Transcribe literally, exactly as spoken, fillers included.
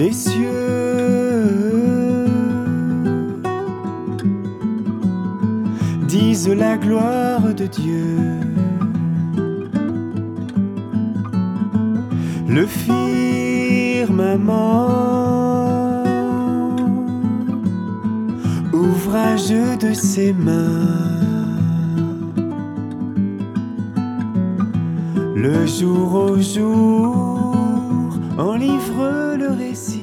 Les cieux disent la gloire de Dieu. Le firmament, ouvrage de ses mains. Le jour au jour, en livre le récit.